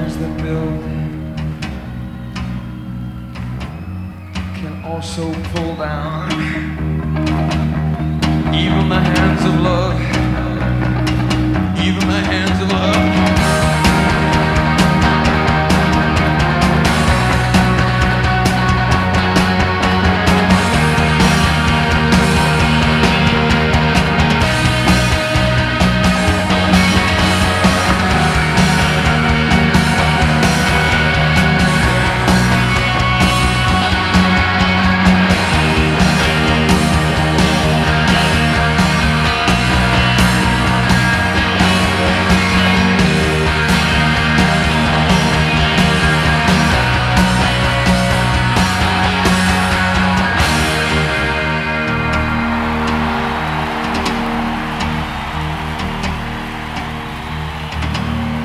hands that build can also pull down. Even the hands of love, even the hands